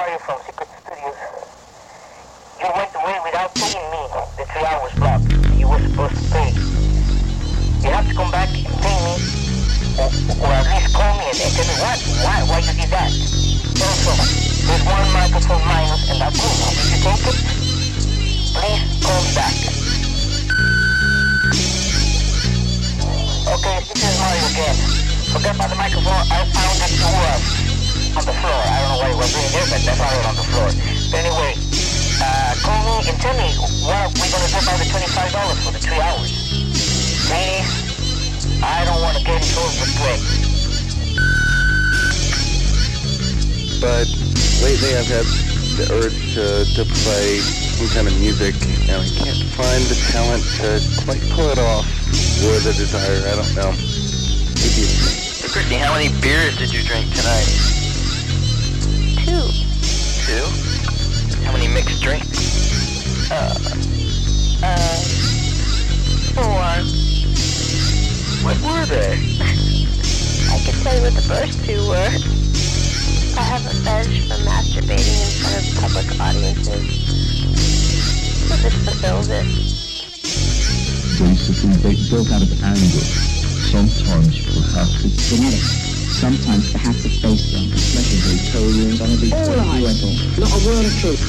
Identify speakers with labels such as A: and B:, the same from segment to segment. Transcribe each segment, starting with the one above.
A: Mario from Secret Studios. You went away without paying me the 3 hours block you were supposed to pay. You have to come back and pay me, or at least call me and tell me why you did that. Also, there's one microphone minus and that's all. Did you take it? Please call me back. Okay, this is Mario again. Forget about the microphone. I found it on the floor. I don't know why it was doing there, but I found it on the floor. But anyway, call me and tell me what we're going to do about the $25 for the 3 hours. Please, I don't want to get into it with Greg.
B: But lately I've had the urge to play some kind of music, and I can't find the talent to quite pull it off, or the desire, I don't know. Maybe
C: Hey, Christy, how many beers did you drink tonight?
D: 2.
C: 2? How many mixed drinks?
D: 4.
C: What were they?
D: I can tell you what the first 2 were. I have a fetish for masturbating in front of public audiences. So this fulfills it.
E: Basically, they built out of anger. Sometimes, perhaps it's genetic.
F: Sometimes, perhaps it's based on legendary tones on a big not a word of truth.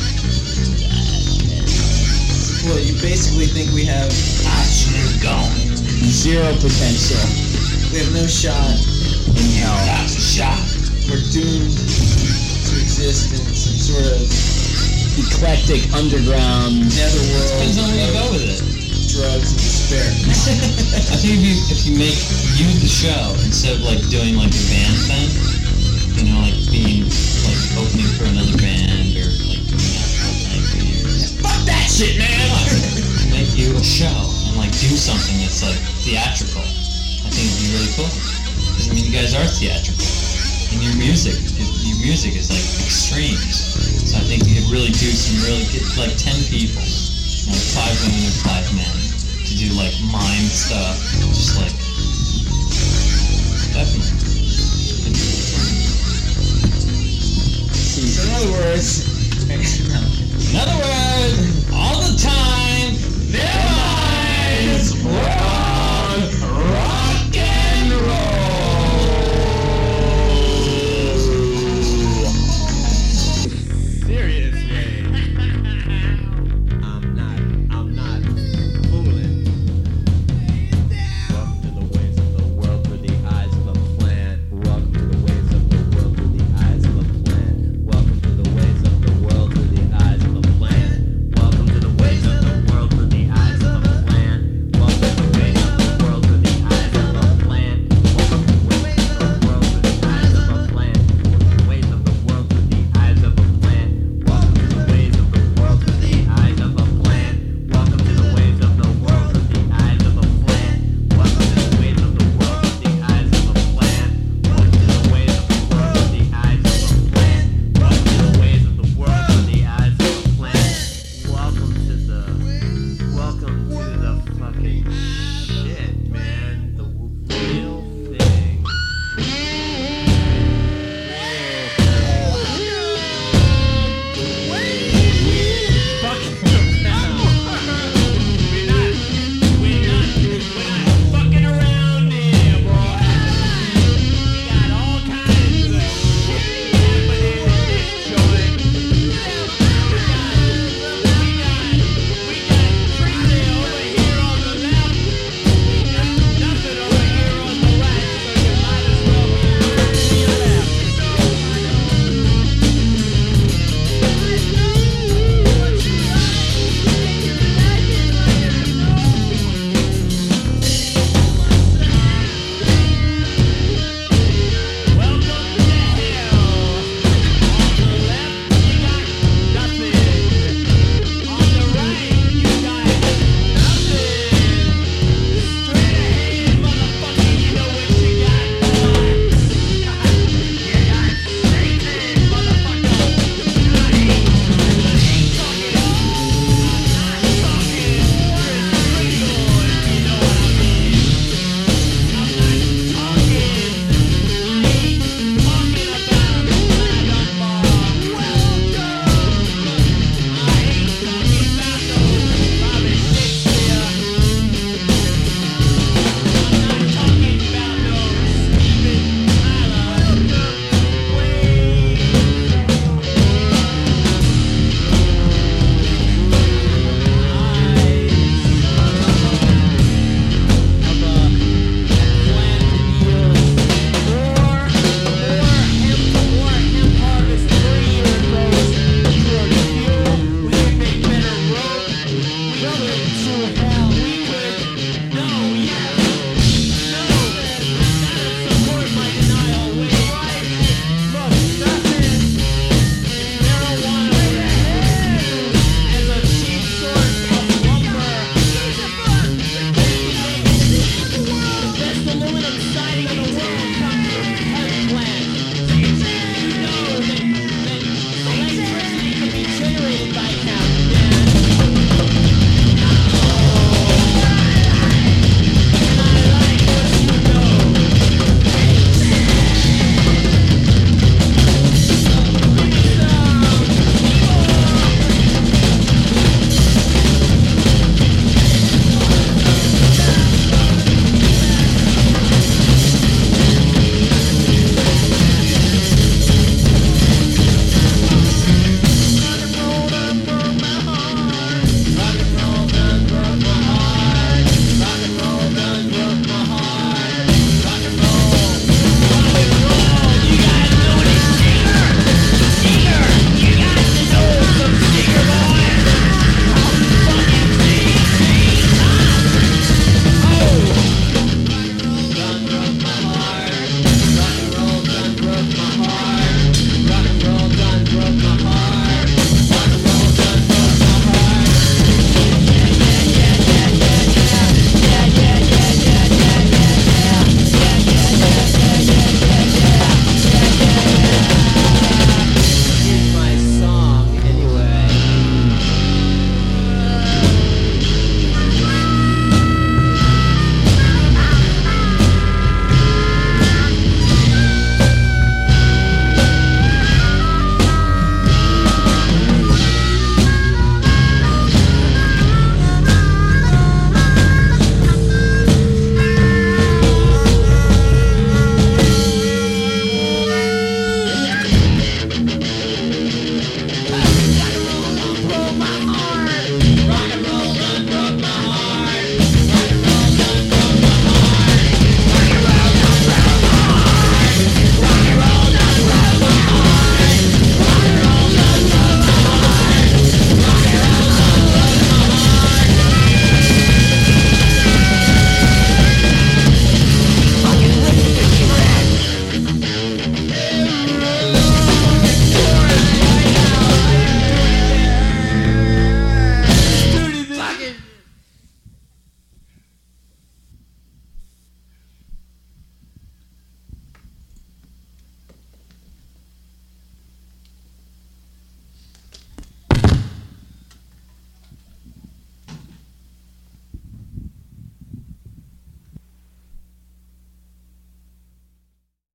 G: Well, you basically think we have absolute gone. 0 potential. We have no shot in hell. That's a shot. We're doomed to exist in some sort of eclectic underground netherworld.
H: Depends on where you go with it.
G: Drugs and despair.
H: I think if you make you the show instead of like doing like the band thing, you know, like being like opening for another band or like doing that all night for years.
G: Fuck that shit, man!
H: Make you a show and like do something that's like theatrical. I think it'd be really cool. Because I mean, you guys are theatrical, and your music is like extremes. So I think you could really do some really get like 10 people, you know, 5 women and 5 men, to do like mind stuff, just like definitely.
G: So in other words,